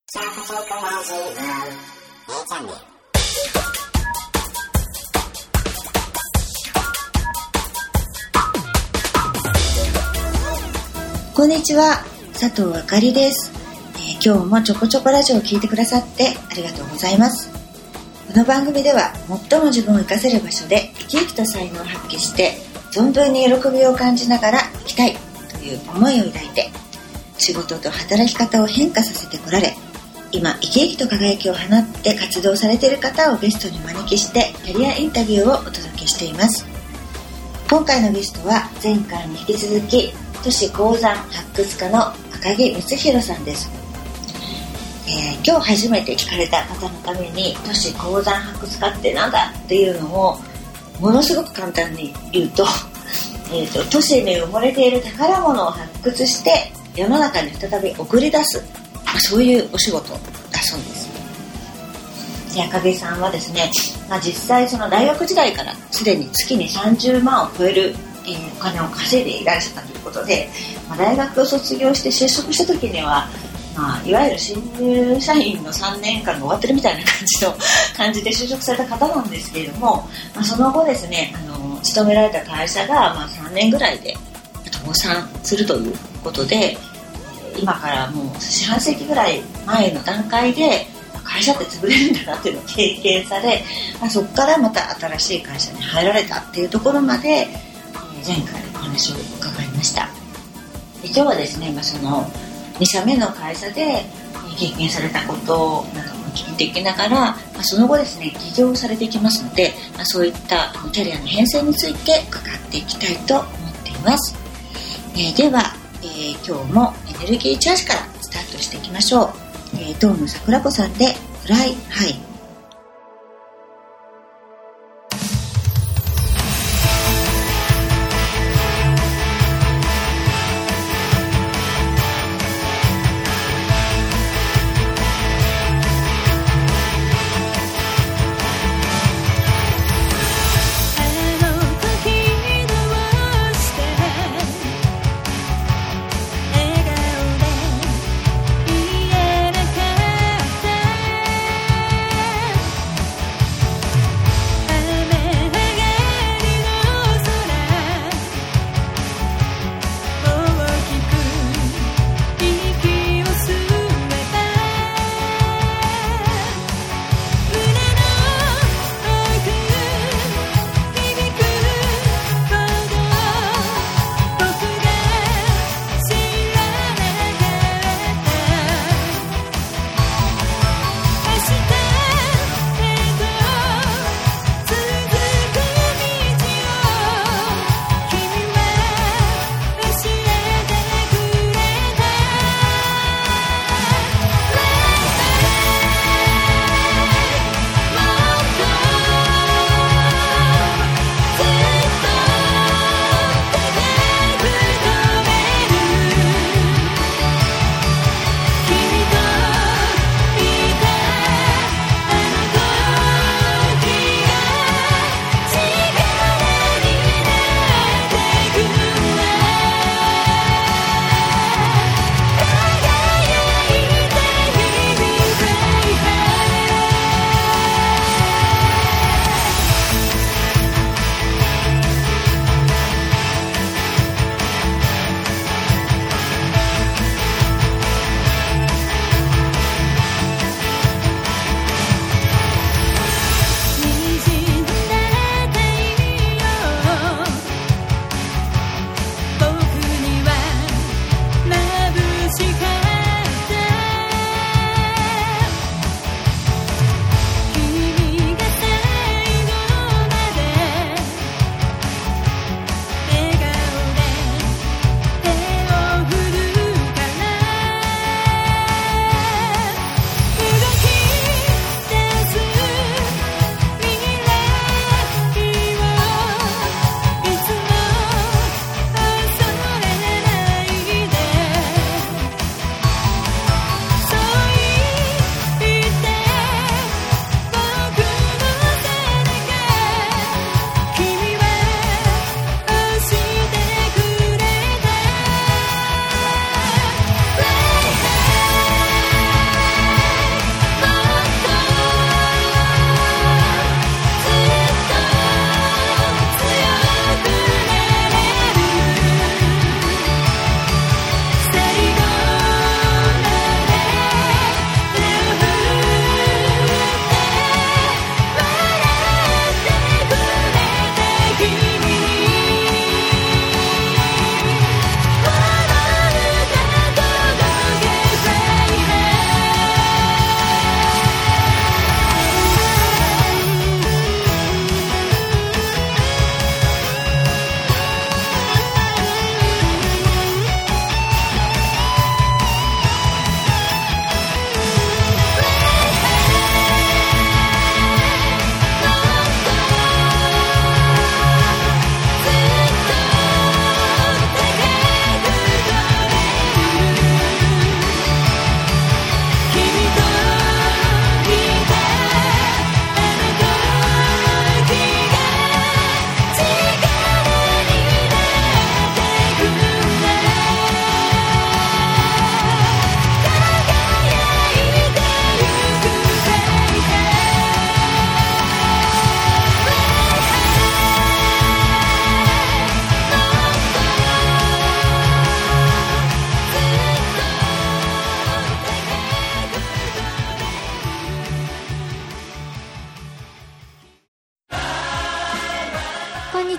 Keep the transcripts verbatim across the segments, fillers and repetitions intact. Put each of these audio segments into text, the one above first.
こんにちは、佐藤あかりです、えー、今日もちょこちょこラジオを聞いてくださってありがとうございます。この番組では最も自分を生かせる場所で生き生きと才能を発揮して存分に喜びを感じながら生きたいという思いを抱いて、仕事と働き方を変化させてこられ、今生き生きと輝きを放って活動されている方をゲストにお招きしてキャリアインタビューをお届けしています。今回のゲストは前回に引き続き都市鉱山発掘家の赤木光弘さんです。えー、今日初めて聞かれた方のために都市鉱山発掘家ってなんだっていうのをものすごく簡単に言うと、えーと、都市に埋もれている宝物を発掘して世の中に再び送り出す、まあ、そういうお仕事だそうです。で、赤木さんはですね、まあ、実際その大学時代からすでに月にさんじゅうまんを超える、えー、お金を稼いでいらっしゃったということで、まあ、大学を卒業して就職した時には、まあ、いわゆる新入社員のさんねんかんが終わってるみたいな感じの感じで就職された方なんですけれども、まあ、その後ですね、あの勤められた会社がまあさんねんぐらいで倒産するということで、今からもう四半世紀ぐらい前の段階で会社って潰れるんだなっていうのを経験され、まあ、そこからまた新しい会社に入られたっていうところまで前回お話を伺いました。で、今日はですね、まあ、そのに社目の会社で経験されたことなども聞いていきながら、まあ、その後ですね起業されていきますので、まあ、そういったキャリアの変遷について伺っていきたいと思っています。えー、では、えー、今日もエネルギーチャージからスタートしていきましょう。えー、東野桜子さんでフライハイ。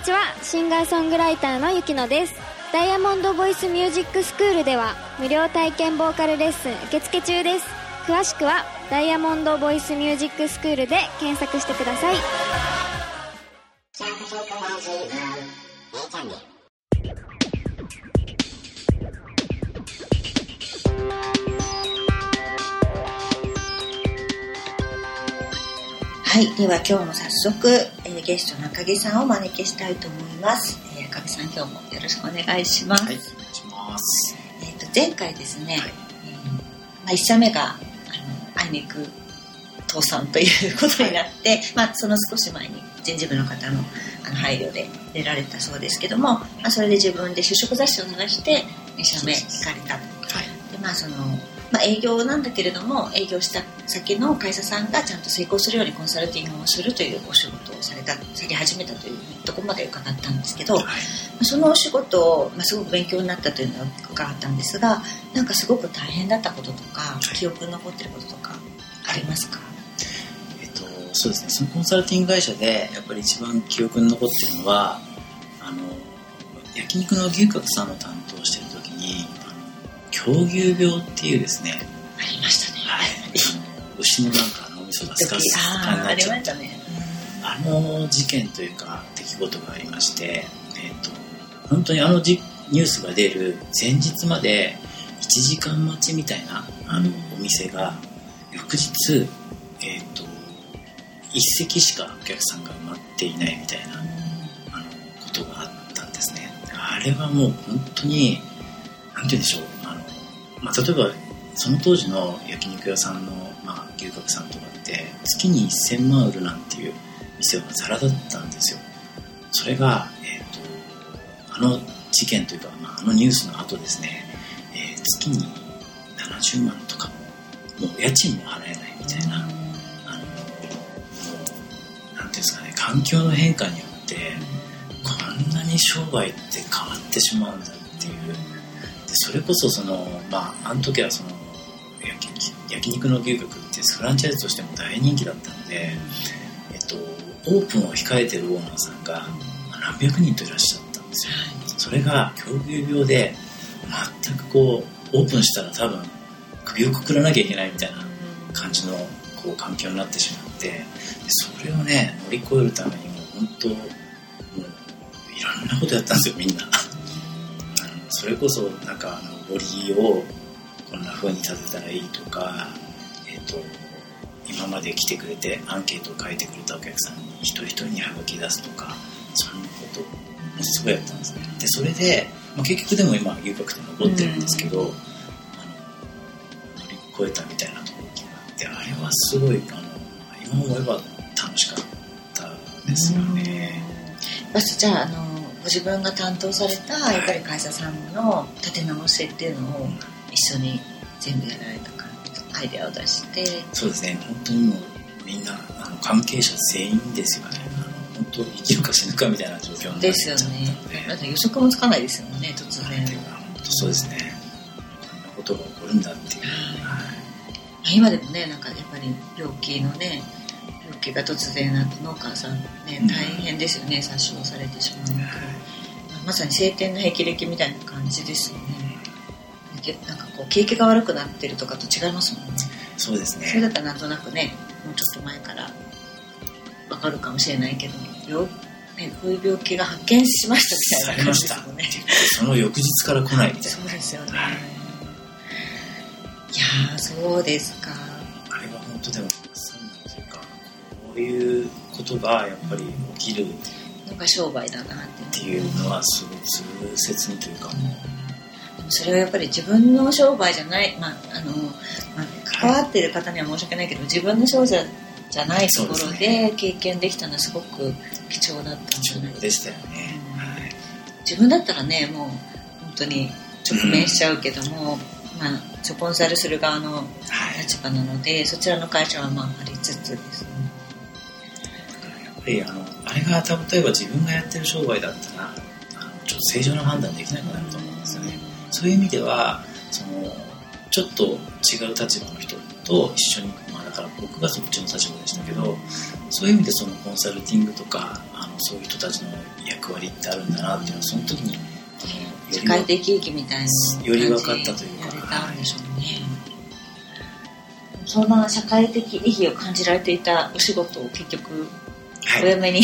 ちは、シンガーソングライターのゆきのです。ダイヤモンドボイスミュージックスクールでは無料体験ボーカルレッスン受付中です。詳しくはダイヤモンドボイスミュージックスクールで検索してください。 はい、では今日も早速、えー、ゲストの赤木さんをお招きしたいと思います。えー、赤木さん、今日もよろしくお願いします。 はい、お願いします。 えーと、前回ですね、 はい、 えーまあ、いち社目があのあいにく倒産ということになって、はい、まあ、その少し前に人事部の方のあの配慮で出られたそうですけども、まあ、それで自分で就職雑誌を探してに社目行かれた。はい、で、まあそのまあ、営業なんだけれども、営業した先の会社さんがちゃんと成功するようにコンサルティングをするというお仕事をされた、され始めたというところまで伺ったんですけど、はい、そのお仕事を、まあ、すごく勉強になったというのを伺ったんですが、なんかすごく大変だったこととか、はい、記憶に残っていることとかありますか？ えっと、そうですね、そのコンサルティング会社でやっぱり一番記憶に残っているのは、あの焼肉の牛角さんを担当している時に、狂牛病っていうですね、 ありましたね、 はい、あの牛のなんか脳みそがスカスカになっちゃった、ね、あの事件というか出来事がありまして、えー、と本当にあのニュースが出る前日までいちじかん待ちみたいなあのお店が翌日、えー、と一席しかお客さんが待っていないみたいなあのことがあったんですね。あれはもう本当になんて言うんでしょう、あの、まあ、例えばその当時の焼肉屋さんの、まあ、牛角さんとかって月にせんまん売るなんていう店はザラだったんですよ。それが、えー、とあの事件というか、まあ、あのニュースの後ですね、えー、月にななじゅうまんとかもう家賃も払えないみたいな、あのもうなんていうんですかね、環境の変化によってこんなに商売って変わってしまうんだっていう。それこそその、まあ、あの時はその 焼, 焼肉の牛角ってフランチャイズとしても大人気だったので、えっと、オープンを控えてるオーナーさんが何百人といらっしゃったんですよ。それが狂牛病で全くこうオープンしたら多分首をくくらなきゃいけないみたいな感じのこう環境になってしまって、でそれをね乗り越えるためにも本当もういろんなことやったんですよ、みんな。それこそなんかあの森をこんな風に立てたらいいとか、えー、と今まで来てくれてアンケートを書いてくれたお客さんに一人一人にハガキ出すとか、そんなことをすごいやったんですね。でそれで、まあ、結局でも今牛角って残ってるんですけど、うん、あの乗り越えたみたいなところがあって、あれはすごいあの今思えば楽しかったですよね。 うん、じゃああのご自分が担当されたやっぱり会社さんの立て直しっていうのを一緒に全部やられた感じ、アイデアを出して。 そうですね、本当にもうみんなあの関係者全員ですよね。あの本当生きるか死ぬかみたいな状況になっちゃったので、ですよね。 だって予測もつかないですよね、突然。 本当そうですね、こんなことが起こるんだっていう、はい、 今でもね、なんかやっぱり病気のね病気が突然なって農家さんね大変ですよね、うん、殺傷されてしまうので、はい、まさに晴天の霹靂みたいな感じですよね。なんかこう景気が悪くなってるとかと違いますもんね。 そうですね。 それだったらなんとなくね、もうちょっと前から分かるかもしれないけど、病、ね、こういう病気が発見しましたみたいな感じですもんね。 その翌日から来ないみたいな。 そうですよね、はい、いやーそうですか。 あれは本当でもこういうことがやっぱり起きるのが商売だなっていうのはすごく痛切にというか、うん、でもそれはやっぱり自分の商売じゃない、まああのまあ、関わっている方には申し訳ないけど、はい、自分の商売じゃないところで経験できたのはすごく貴重だったんじゃないですか。貴重でしたよね、 うん、はい、自分だったらねもう本当に直面しちゃうけども、うん、まあ、コンサルする側の立場なので、はい、そちらの会社はまあありつつですね。 やっぱりあのあれが例えば自分がやってる商売だったらあのちょっと正常な判断できなくなると思うんですよね。そういう意味ではそのちょっと違う立場の人と一緒に、まあ、だからこ僕がそっちの立場でしたけど、そういう意味でそのコンサルティングとかあのそういう人たちの役割ってあるんだなっていうのはその時にあの社会的意義みたいなより分かったというかやれたんでしょうね、はい、そんな社会的意義を感じられていたお仕事を結局お辞めに、はい、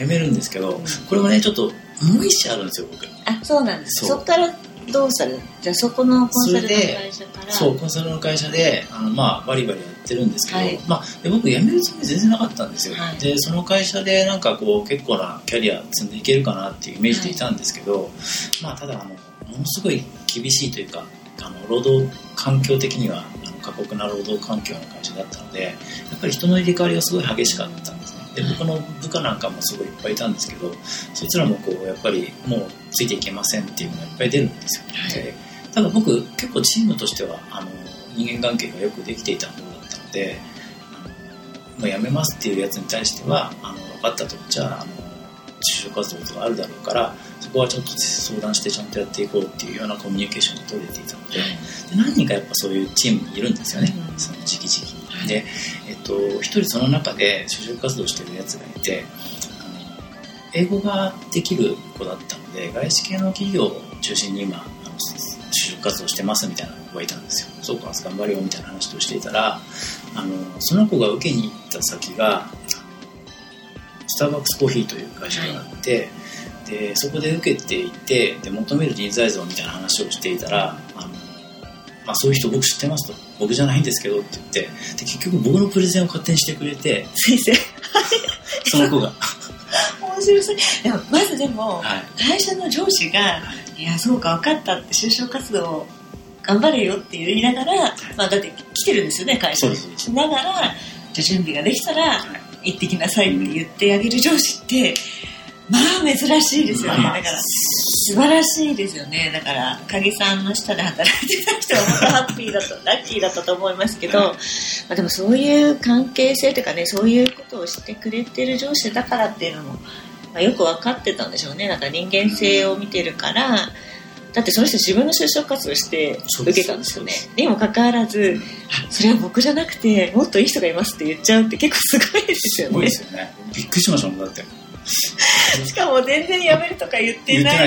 辞めるんですけど、うん、これもねちょっともう一社あるんですよ僕。 あ、そうなんです。 そ, そっからどうされる？じゃあそこのコンサルの会社からそうコンサルの会社であの、まあ、バリバリやってるんですけど、はい、まあ、で僕辞めるつもり全然なかったんですよ、はい、でその会社でなんかこう結構なキャリア積んでいけるかなっていうイメージでいたんですけど、はい、まあ、ただあのものすごい厳しいというかあの労働環境的にはあの過酷な労働環境の会社だったのでやっぱり人の入れ替わりがすごい激しかったんですね。で僕の部下なんかもすごいいっぱいいたんですけどそいつらもこうやっぱりもうついていけませんっていうのがいっぱい出るんですよ、はい、でただ僕結構チームとしてはあの人間関係がよくできていた方だったのであの、まあ、辞めますっていうやつに対してはあの分かったとじゃあ、あの就職活動とかあるだろうからそこはちょっと相談してちゃんとやっていこうっていうようなコミュニケーションが取れていたので、はい、で何人かやっぱそういうチームにいるんですよね、うん、その時期時期にで、えっと、一人その中で就職活動してるやつがいてあの英語ができる子だったので外資系の企業を中心に今あの就職活動してますみたいな子がいたんですよ。そうか頑張れよみたいな話をしていたらあのその子が受けに行った先がスターバックスコーヒーという会社があって、はい、でそこで受けていてで求める人材像みたいな話をしていたらあの、まあ、そういう人僕知ってますと僕じゃないんですけどって言ってで結局僕のプレゼンを勝手にしてくれて先生その子が面白そう。でもまずでも、はい、会社の上司が、はい、いやそうか分かったって就職活動頑張れよって言いながら、はい、まあ、だって来てるんですよね会社にしながら、はい、じゃ準備ができたら、はい、行ってきなさいって言ってあげる上司って、まあ珍しいですよね。だから素晴らしいですよね。だから影さんの下で働いてた人は本当ハッピーだとラッキーだったと思いますけど、まあ、でもそういう関係性というかねそういうことをしてくれてる上司だからっていうのも、まあ、よく分かってたんでしょうね。なんか人間性を見てるからだってその人自分の就職活動して受けたんですよね。にもかかわらずあそれは僕じゃなくてもっといい人がいますって言っちゃうって結構すごいですよね。すごいですよね。 びっくりしましたもんだってしかも全然辞めるとか言ってない。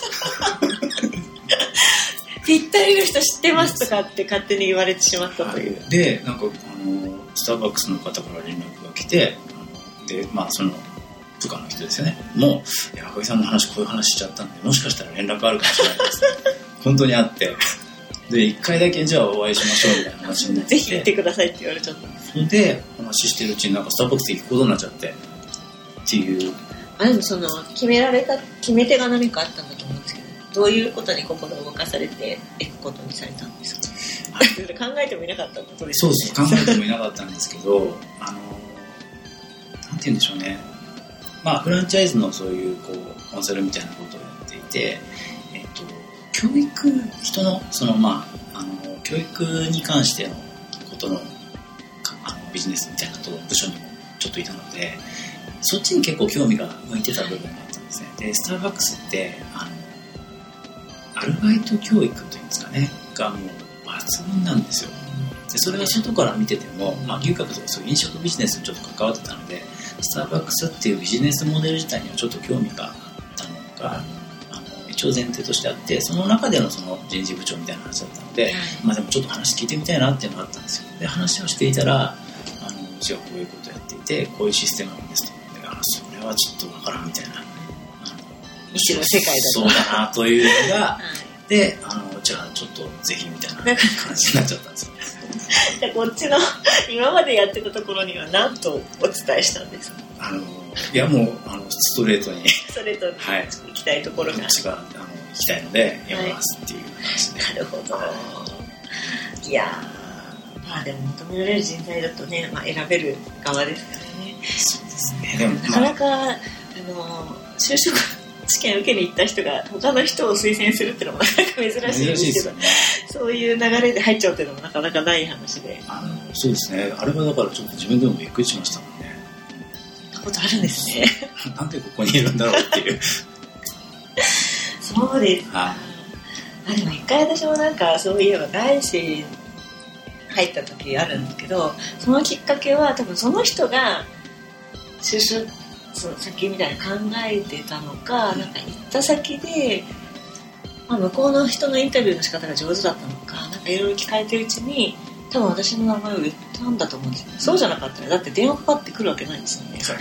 ぴったりの人知ってますとかって勝手に言われてしまったという。 で、なんかあのスターバックスの方から連絡が来て、でまあその部下の人ですよね。もういや赤木さんの話こういう話しちゃったんで、もしかしたら連絡あるかもしれないです。本当にあって、で一回だけじゃあお会いしましょうみたいな話になって、 ぜひ行ってくださいって言われちゃったんです。 で話してるうちになんかスターバックス行くことになっちゃって。っていうあでもその決められた決め手が何かあったんだと思うんですけどどういうことに心を動かされていくことにされたんですか。考えてもいなかったことですよね。そうです考えてもいなかったんですけどあのなんて言うんでしょうね、まあ、フランチャイズのそういう、こうコンサルみたいなことをやっていて、えっと、教育人のその、まあ、あの教育に関してのことの、あのビジネスみたいなと部署にもちょっといたのでそっちに結構興味が向いてた部分があったんですね。でスターバックスってあのアルバイト教育というんですかねがもう抜群なんですよ。でそれが外から見てても、まあ、牛角とかそういう飲食ビジネスにちょっと関わってたのでスターバックスっていうビジネスモデル自体にはちょっと興味があったのがあの一応前提としてあってその中でのその人事部長みたいな話だったので、まあ、でもちょっと話聞いてみたいなっていうのがあったんですよ。で話をしていたらあのうちはこういうことをやっていてこういうシステムなんですと。それはちょっとわからんみたいな未知の世界だとそうだなというのが、はい、であのじゃあちょっとぜひみたいな感じになっちゃったんですよじゃあこっちの今までやってたところには何とお伝えしたんですか。あのいやもうあのストレートにストレートに行きたいところが、 はい、こっちがあの行きたいのでやめますっていう話で、 はい、なるほど。いやまあでも求められる人材だとね、まあ、選べる側ですからね。 そうですね。でも、 なかなか、まあ、あの就職試験受けに行った人が他の人を推薦するっていうのもなかなか珍しいんですけど、ね、そういう流れで入っちゃうっていうのもなかなかない話で。 あのそうですね。あれはだからちょっと自分でもびっくりしましたもんね。 そんなことあるんですね。 なんでここにいるんだろうっていう。 そうですか。あでも一回私もなんかそういえば外資入った時あるんだけど、そのきっかけは多分その人が就職先みたいに考えてたのか、なんか行った先で、まあ、向こうの人のインタビューの仕方が上手だったのか、なんかいろいろ聞かれてるうちに多分私の名前を言ったんだと思うんですよ。そうじゃなかったらだって電話かかってくるわけないんですよね。そう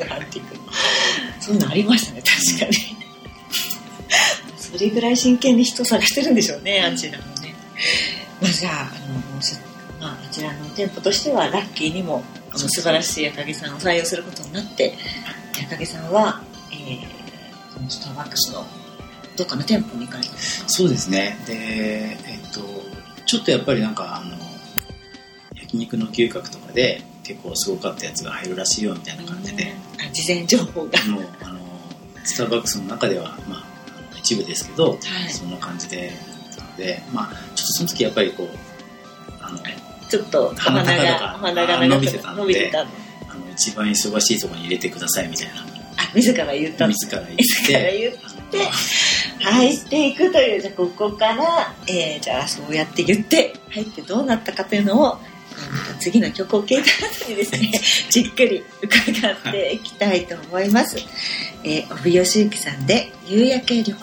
いうのありましたね、確かに。それぐらい真剣に人探してるんでしょうね、あちらもね。まあ、じゃあ、あの、まあ、あちらの店舗としてはラッキーにもあの素晴らしい赤木さんを採用することになって、赤木さんは、えー、このスターバックスのどっかの店舗に行かれたんですか？ そうですね。で、えっとちょっとやっぱりなんかあの焼肉の嗅覚とかで結構すごかったやつが入るらしいよみたいな感じで、 事前情報がもうあのスターバックスの中ではまあ一部ですけど、はい、そんな感じでなので、まあちょっとその時やっぱりこうあのちょっと鼻が鼻が伸びてたので、あの一番忙しいところに入れてくださいみたいな。 あ、自ら言った自ら言って自ら言って入っていくという、じゃあここから、えー、じゃあそうやって言って入ってどうなったかというのを次の曲を聴いた後にですねじっくり伺っていきたいと思います。えー、帯吉行さんで夕焼け旅行。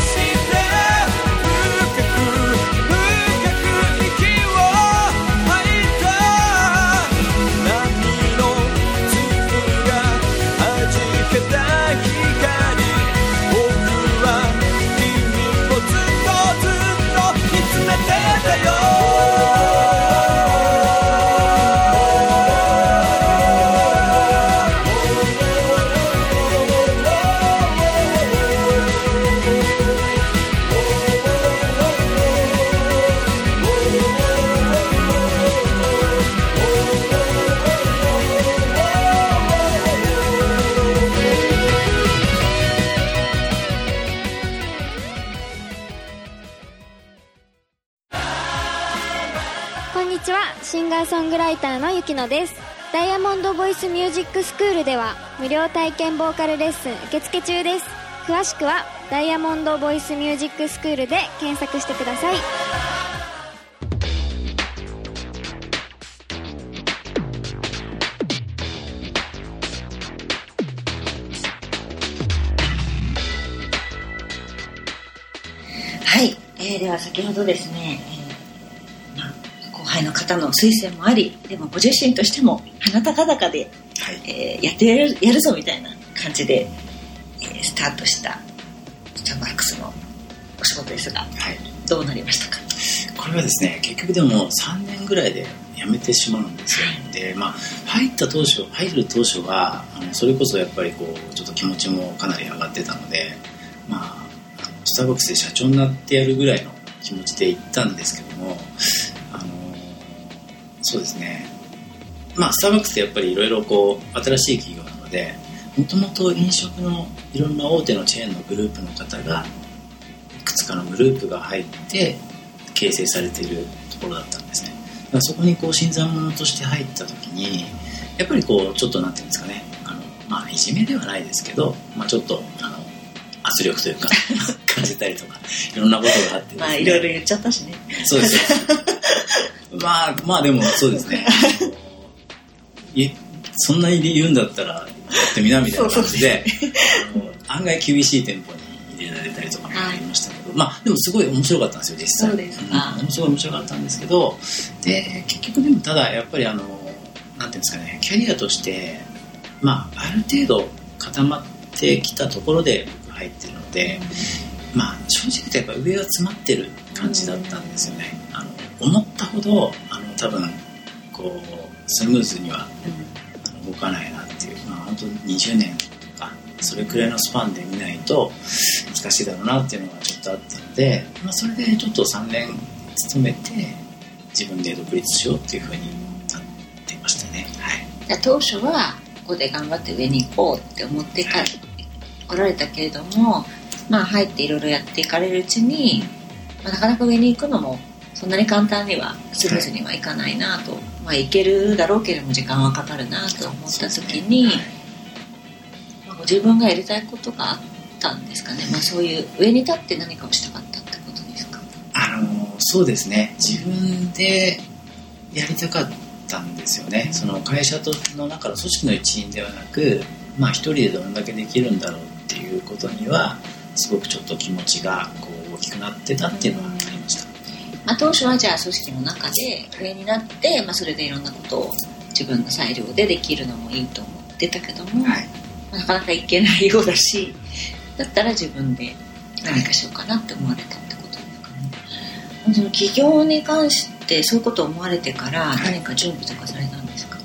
息を吐いシンガーソングライターのゆきのです。ダイヤモンドボイスミュージックスクールでは無料体験ボーカルレッスン受付中です。詳しくはダイヤモンドボイスミュージックスクールで検索してください。 はい、えー、では先ほどですね、えーまあ、後輩の方の推薦もあり、でもご自身としても鼻高々で、はい、えー、やってやる、やるぞみたいな感じで、えー、スタートしたスターバックスのお仕事ですが、はい、どうなりましたか？ これはですね、結局でもさんねんぐらいで辞めてしまうんですよ。で、まあ、入った当初入る当初はあのそれこそやっぱりこうちょっと気持ちもかなり上がってたので、まあスターバックスで社長になってやるぐらいの気持ちで行ったんですけども、あのそうですね、まあスターバックスってやっぱりいろいろこう新しい企業なので、もともと飲食のいろんな大手のチェーンのグループの方がいくつかのグループが入って形成されているところだったんですね。だからそこにこう新参者として入った時にやっぱりこうちょっとなんていうんですかね、あの、まあ、いじめではないですけど、まあ、ちょっとあの圧力というか感じたりとかいろんなことがあって、ね、 まあいろいろ言っちゃったしね。 そうですまあまあでもそうですねいそんなに言うんだったらやってみなみたいな感じであの案外厳しい店舗に入れられたりとかもありましたけど、はい、まあでもすごい面白かったんですよ実際。 そうですか、 うん、すごい面白かったんですけど、で結局でもただやっぱりあのなんていうんですかね、キャリアとしてまあある程度固まってきたところで入ってるので、まあ正直言うとやっぱ上は詰まってる感じだったんですよね。あの思ったほどあの多分こうスムーズにはあの動かないなっていう、まあ本当ににじゅうねんとかそれくらいのスパンで見ないと難しいだろうなっていうのがちょっとあったので、まあ、それでちょっとさんねん勤めて自分で独立しようっていうふうになっていましたね。はい、 当初はここで頑張って上に行こうって思ってか、はい、来られたけれども、まあ入っていろいろやっていかれるうちに、まあ、なかなか上に行くのもそんなに簡単にはスムーズにはいかないなと、はい、まあ行けるだろうけれども時間はかかるなと思った時に、ね、はい、まあ、ご自分がやりたいことがあったんですかね。まあ、そういう上に立って何かをしたかったってことですか？ あのそうですね、自分でやりたかったんですよね、うん、その会社の中の組織の一員ではなく、まあ、一人でどれだけできるんだろうっていうことにはすごくちょっと気持ちがこう大きくなってたっていうのはありました。うん、 まあ、当初はじゃあ組織の中で上になって、まあ、それでいろんなことを自分の裁量でできるのもいいと思ってたけども、はい、まあ、なかなかいけないようだし、だったら自分で何かしようかなって思われたってことですかね。はい、その起業に関してそういうことを思われてから何か準備とかされたんですか？はい、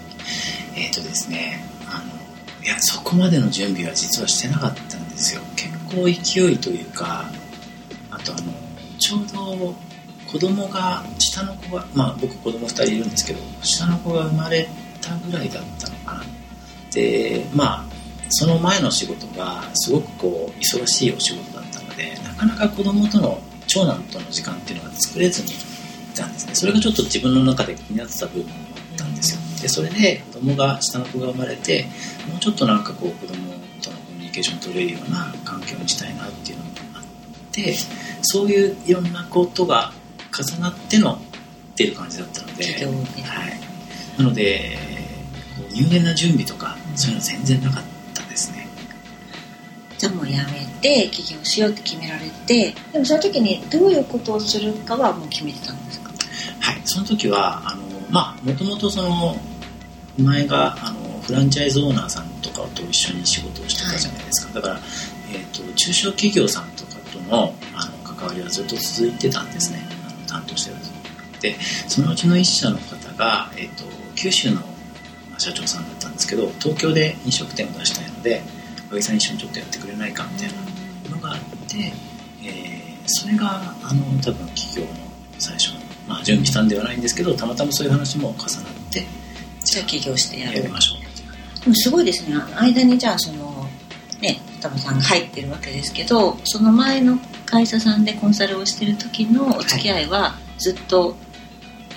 えーとですね、あのいやそこまでの準備は実はしてなかったんですよ。結構勢いというか、あとあのちょうど子供が下の子が、まあ僕子供ふたりいるんですけど、下の子が生まれたぐらいだったのかな。で、まあその前の仕事がすごくこう忙しいお仕事だったので、なかなか子供との長男との時間っていうのが作れずにいたんですね。それがちょっと自分の中で気になってた部分もあったんですよ。でそれで子供が下の子が生まれて、もうちょっとなんかこう子供とのコミュニケーション取れるような環境にしたいなっていうのもあって、そういういろんなことが重なってのっていう感じだったので、はい、なのでこう入念な準備とかそういうの全然なかったですね。 じゃあもうやめて起業しようって決められて、でもその時にどういうことをするかはもう決めてたんですか？ はい、その時はあのまあもともとその前があのフランチャイズオーナーさんとかと一緒に仕事をしてたじゃないですか。はい、だから、えーと、中小企業さんとかとの、あの関わりはずっと続いてたんですね。あの担当してたで、そのうちの一社の方が、えーと、九州の社長さんだったんですけど、東京で飲食店を出したいのでおかさん一緒にちょっとやってくれないかみたいなのがあって、えー、それがあの多分企業の最初の、まあ、準備したんではないんですけど、たまたまそういう話も重なってじゃあ起業してやるやりましょうっていう。 でもすごいですね。間にじゃあそのね双葉さんが入ってるわけですけど、その前の会社さんでコンサルをしてる時のお付き合いはずっと、はい、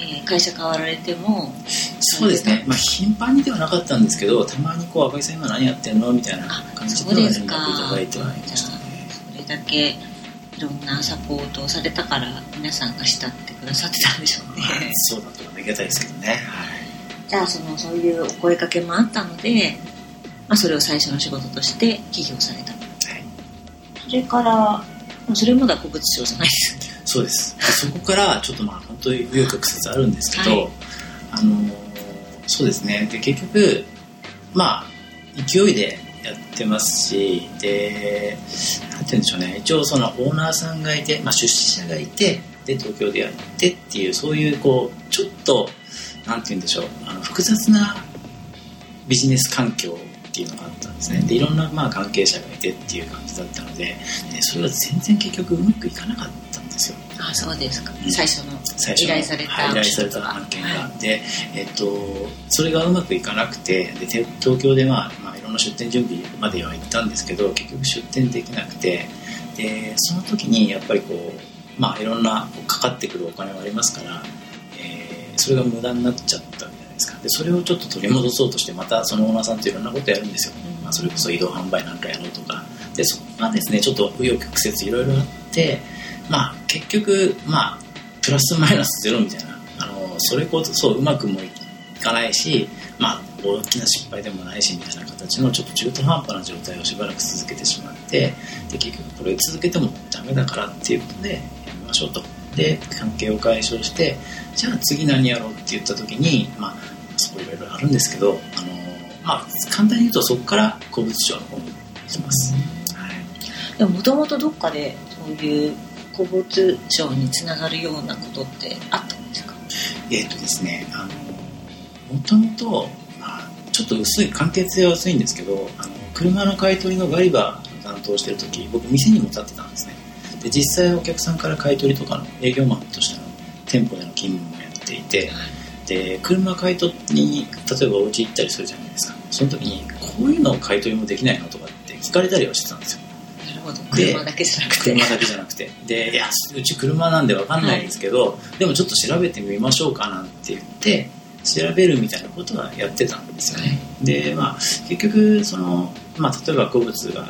えー、会社変わられても。 そうですね、まあ、頻繁にではなかったんですけど、たまにこう赤木さん今何やってんのみたいな感じで連絡いただいてはいましたね。 それだけいろんなサポートをされたから皆さんが慕ってくださってたんでしょうね。 はい、そうだとありがたいですけどね。はい、 じゃあそのそういうお声かけもあったので、まあ、それを最初の仕事として起業された。はい、それからそれまだ古物商じゃないですよね。 そうです。そこからちょっとまあ本当に紆余曲折あるんですけど、はい、あのそうですね。で結局まあ勢いでやってますし、でなんて言うんでしょうね。一応そのオーナーさんがいて、まあ、出資者がいて、で東京でやってっていうそういうこうちょっとなんて言うんでしょう、あの複雑なビジネス環境っていうのがあったんですね。でいろんなまあ関係者がいてっていう感じだったので、でそれが全然結局うまくいかなかったんですよ。 あ、そうですか。うん、最初の依頼された、 はい、依頼された案件があって、はい、えっと、それがうまくいかなくて、で東京で、まあまあ、いろんな出店準備までは行ったんですけど結局出店できなくて、でその時にやっぱりこう、まあ、いろんなかかってくるお金はありますから、えー、それが無駄になっちゃったみたいですか。でそれをちょっと取り戻そうとしてまたそのオーナーさんといろんなことやるんですよ。まあ、それこそ移動販売なんかやろうとかで、そこがですねちょっと紆余曲折いろいろあって、まあ、結局、まあ、プラスマイナスゼロみたいな、あのそれこそううまくもいかないし、まあ、大きな失敗でもないしみたいな形のちょっと中途半端な状態をしばらく続けてしまって、で結局これ続けてもダメだからっていうことでやめましょうと。で関係を解消して、じゃあ次何やろうって言った時に、まあ、そこいろいろあるんですけど、あの、まあ、簡単に言うとそこから古物商の方に行きます。はい、 でももともとどっかでそういう古物商につながるようなことってあったんですか？ えーとですね、あのもともと、まあ、ちょっと薄い関係性は薄いんですけど、あの車の買い取りのガリバー担当してる時、僕店にも立ってたんですね。で実際お客さんから買い取りとかの営業マンとしての店舗での勤務もやっていて、で車買い取りに例えばお家行ったりするじゃないですか。その時にこういうのを買い取りもできないのとかって聞かれたりはしてたんですよ。 車だけじゃなくて車だけじゃなくてで、いやうち車なんで分かんないですけど、はい、でもちょっと調べてみましょうかなんて言って調べるみたいなことはやってたんですよね。で、まあ、結局その、まあ、例えば古物があって、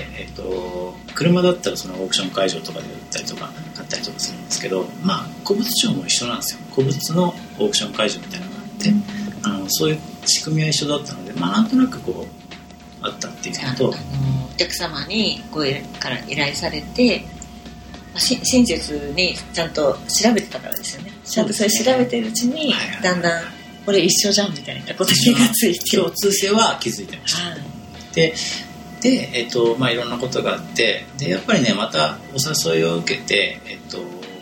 えっと、車だったらそのオークション会場とかで売ったりとか買ったりとかするんですけど、まあ、古物商も一緒なんですよ。古物のオークション会場みたいなのがあって、あのそういう仕組みは一緒だったので、まあ、なんとなくこうあったっていうのと、 あのお客様にごから依頼されて、まあ、親切にちゃんと調べてたからですよね。ちゃんとそれ調べてるうちに、はいはい、だんだんこれ一緒じゃんみたいなことに気がついて、 共通性は気づいてました。はい、でで、えっとまあ、いろんなことがあって、でやっぱりねまたお誘いを受けて、えっと、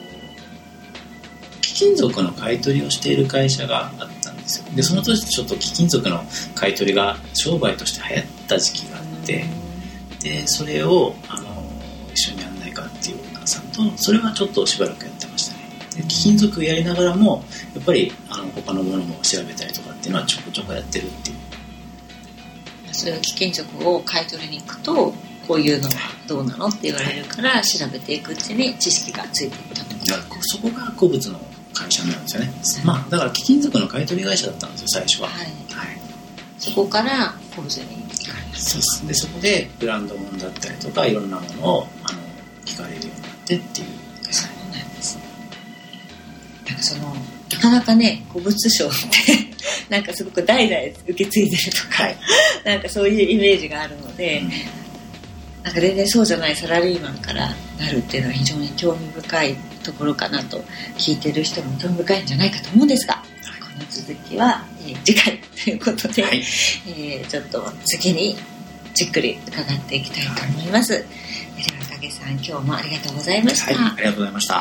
貴金属の買い取りをしている会社があったんですよ。でその時ちょっと貴金属の買い取りが商売として流行った時期があって、でそれをあの一緒にやんないかっていうオーナーさんと、それはちょっとしばらくやってましたね。で貴金属やりながらもやっぱりあの他のものも調べたりとかっていうのはちょこちょこやってるっていう。 そういう貴金属を買い取りに行くとこういうのはどうなのって言われるから調べていくうちに知識がついていったと。 そこが古物の会社なんですよね。まあ、だから貴金属の買い取り会社だったんですよ最初は。はいはい、 そこから古物に行かれました。 そうです。でそこでブランド物だったりとかいろんなものをあの聞かれるようになってっていう。 そうなんですね。なんかそのなかなかね古物商ってなんかすごく代々受け継いでるとか、はい、なんかそういうイメージがあるので、うん、なんか全然そうじゃないサラリーマンからなるっていうのは非常に興味深いところかなと、聞いてる人も興味深いんじゃないかと思うんですが、はい、この続きは、えー、次回ということで、はい、えー、ちょっと次にじっくり伺っていきたいと思います。はい、では影さん今日もありがとうございました。 はい、ありがとうございました。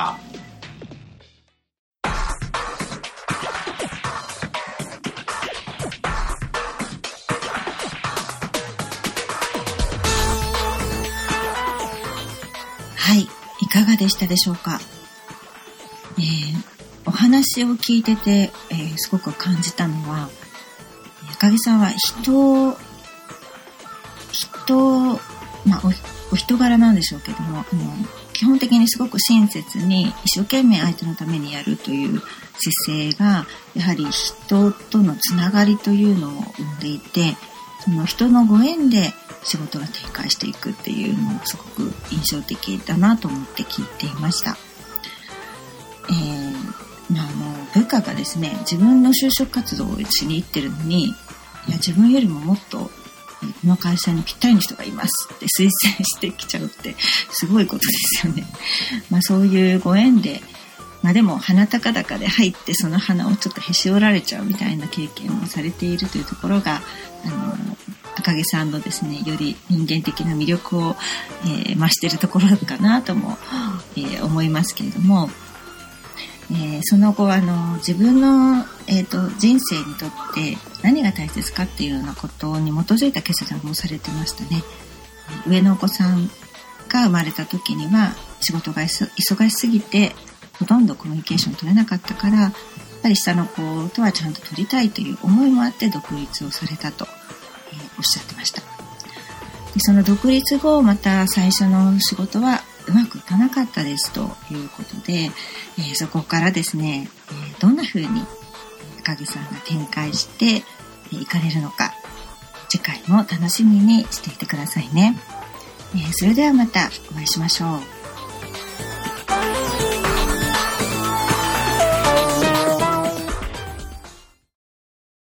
はい、いかがでしたでしょうか。えー、お話を聞いてて、えー、すごく感じたのは、赤木さんは人人、まあ、お, お人柄なんでしょうけども、あの基本的にすごく親切に一生懸命相手のためにやるという姿勢がやはり人とのつながりというのを生んでいて、その人のご縁で仕事が展開していくっていうのもすごく印象的だなと思って聞いていました。えーまあ、あの部下がですね、自分の就職活動をしに行ってるのに、いや自分よりももっとこの会社にぴったりの人がいますって推薦してきちゃうってすごいことですよね。まあそういうご縁で、まあでも鼻高々で入ってその鼻をちょっとへし折られちゃうみたいな経験をされているというところが、あの赤木さんのですね、より人間的な魅力を、えー、増しているところかなとも、えー、思いますけれども、えー、その後あの自分の、えーと、人生にとって何が大切かっていうようなことに基づいた決断をされてましたね。上のお子さんが生まれた時には仕事が忙しすぎてほとんどコミュニケーション取れなかったから、やっぱり下の子とはちゃんと取りたいという思いもあって独立をされたと、えー、おっしゃってました。でその独立後また最初の仕事はうまくいかなかったですということで、えー、そこからですね、えー、どんな風に赤木さんが展開していかれるのか、次回も楽しみにしていてくださいね。えー、それではまたお会いしましょう。